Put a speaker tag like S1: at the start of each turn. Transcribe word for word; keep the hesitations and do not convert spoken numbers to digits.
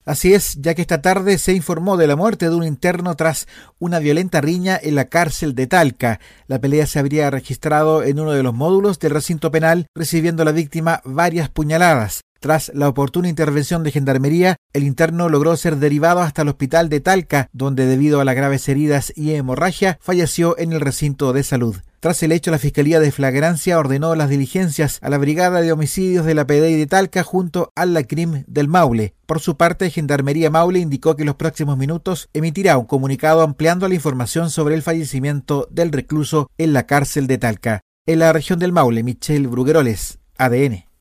S1: Así es, ya que esta tarde se informó de la muerte de un interno tras una violenta riña en la cárcel de Talca. La pelea se habría registrado en uno de los módulos del recinto penal, recibiendo la víctima varias puñaladas. Tras la oportuna intervención de Gendarmería, el interno logró ser derivado hasta el hospital de Talca, donde debido a las graves heridas y hemorragia falleció en el recinto de salud. Tras el hecho, la Fiscalía de Flagrancia ordenó las diligencias a la Brigada de Homicidios de la P D I de Talca junto al LACRIM del Maule. Por su parte, Gendarmería Maule indicó que en los próximos minutos emitirá un comunicado ampliando la información sobre el fallecimiento del recluso en la cárcel de Talca. En la región del Maule, Michelle Brugueroles, A D N.